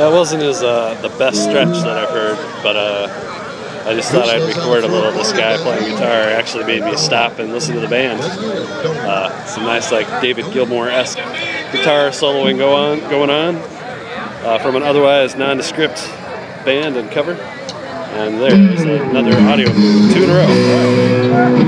That wasn't the best stretch that I've heard, but I just thought I'd record a little of this guy playing guitar. It actually made me stop and listen to the band. Some nice, like, David Gilmour-esque guitar soloing going on from an otherwise nondescript band and cover. And there's another audio 2 in a row.